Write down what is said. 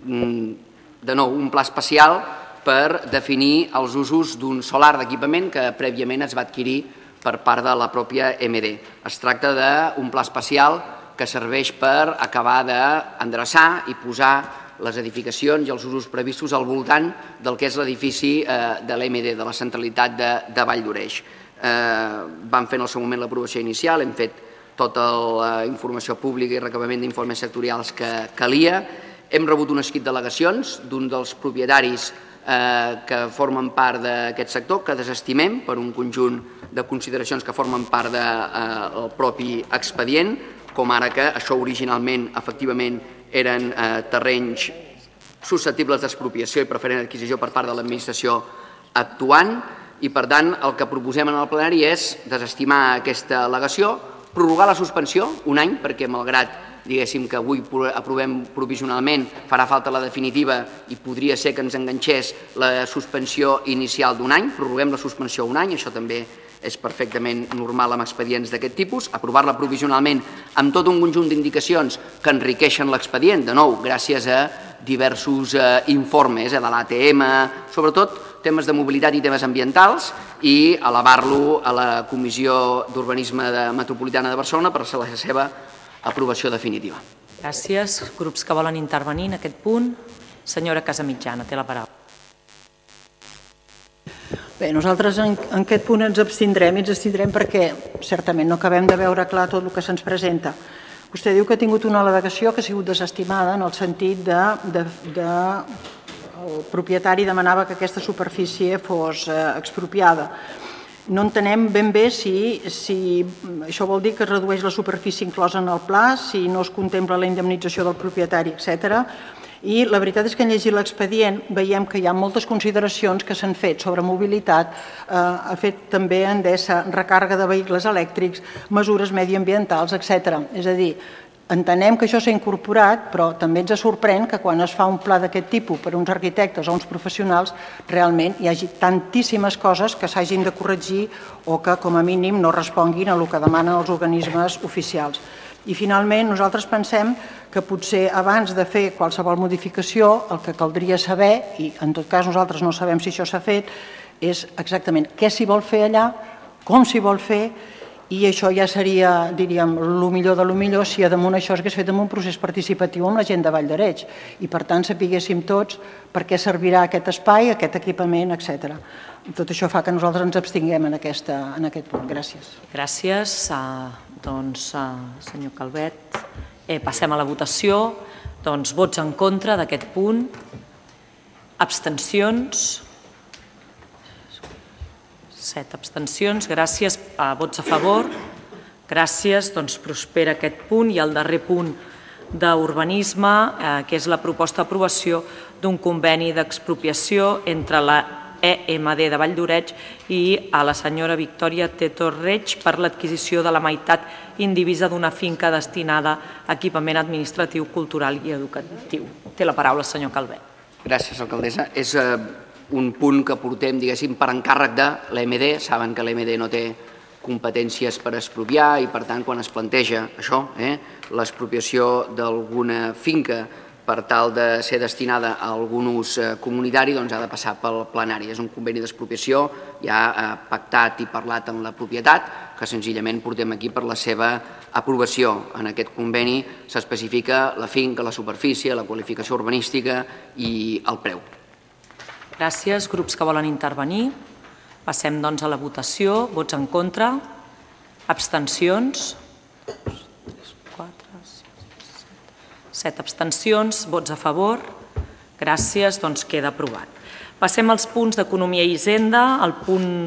de nou, un pla especial per definir els usos d'un solar d'equipament que prèviament es va adquirir per part de la pròpia MD. Es tracta d'un pla especial que serveix per acabar d'endreçar i posar les edificacions i els usos previstos al voltant del que és l'edifici de l'MD, de la centralitat de Vall d'Oreix. Vam fer en el seu moment l'aprovació inicial, hem fet tota la informació pública i recabament d'informes sectorials que calia. Hem rebut un escrit d'al·legacions d'un dels propietaris que formen part d'aquest sector, que desestimem per un conjunt de consideracions que formen part del propi expedient, com ara que això originalment, efectivament, eren terrenys susceptibles d'expropiació i preferent adquisició per part de l'administració actuant, i per tant el que proposem en el plenari és desestimar aquesta al·legació, prorrogar la suspensió un any, perquè malgrat diguéssim que avui aprovem provisionalment, farà falta la definitiva i podria ser que ens enganxés la suspensió inicial d'un any, prorroguem la suspensió un any, això també és perfectament normal amb expedients d'aquest tipus, aprovar-la provisionalment amb tot un conjunt d'indicacions que enriqueixen l'expedient, de nou, gràcies a diversos informes de l'ATM, sobretot temes de mobilitat i temes ambientals, i elevar-lo a la Comissió d'Urbanisme Metropolitana de Barcelona per a la seva aprovació definitiva. Gràcies. Grups que volen intervenir en aquest punt. Senyora Casamitjana, té la paraula. Bé, nosaltres en aquest punt ens abstindrem perquè certament no acabem de veure clar tot el que se'ns presenta. Vostè diu que ha tingut una al·legació que ha sigut desestimada en el sentit que el propietari demanava que aquesta superfície fos expropiada. No entenem ben bé si això vol dir que es redueix la superfície inclosa en el pla, si no es contempla la indemnització del propietari, etc. I la veritat és que en llegir l'expedient veiem que hi ha moltes consideracions que s'han fet sobre mobilitat, ha fet també Endesa, recàrrega de vehicles elèctrics, mesures mediambientals, etc. És a dir, entenem que això s'ha incorporat, però també ens sorprèn que quan es fa un pla d'aquest tipus per uns arquitectes o uns professionals realment hi hagi tantíssimes coses que s'hagin de corregir o que com a mínim no responguin a el que demanen els organismes oficials. I finalment nosaltres pensem que potser abans de fer qualsevol modificació el que caldria saber, i en tot cas nosaltres no sabem si això s'ha fet, és exactament què s'hi vol fer allà, com s'hi vol fer, i això ja seria, diríem, el millor de lo millor si damunt això s'hagués fet amb un procés participatiu amb la gent de Vall d'Arenys i per tant sapiguéssim tots per què servirà aquest espai, aquest equipament, etc. Tot això fa que nosaltres ens abstinguem en aquest punt. Gràcies. Gràcies. Doncs, senyor Calvet, passem a la votació. Doncs vots en contra d'aquest punt. Abstencions. 7 abstencions. Gràcies. Vots a favor. Gràcies. Doncs prospera aquest punt. I el darrer punt d'urbanisme, que és la proposta d'aprovació d'un conveni d'expropiació entre la EMD de Vall d'Oreix i a la senyora Victòria Teto Reig per l'adquisició de la meitat indivisa d'una finca destinada a equipament administratiu, cultural i educatiu. Té la paraula el senyor Calvet. Gràcies, alcaldessa. És un punt que portem, diguéssim, per encàrrec de l'EMD. Saben que l'EMD no té competències per expropiar i, per tant, quan es planteja això, l'expropiació d'alguna finca per tal de ser destinada a algun ús comunitari, doncs ha de passar pel plenari. És un conveni d'expropiació ja pactat i parlat amb la propietat, que senzillament portem aquí per la seva aprovació. En aquest conveni s'especifica la finca, la superfície, la qualificació urbanística i el preu. Gràcies. Grups que volen intervenir. Passem doncs a la votació. Vots en contra. Abstencions. 7 abstencions, vots a favor. Gràcies, doncs queda aprovat. Passem als punts d'Economia i Hisenda. El punt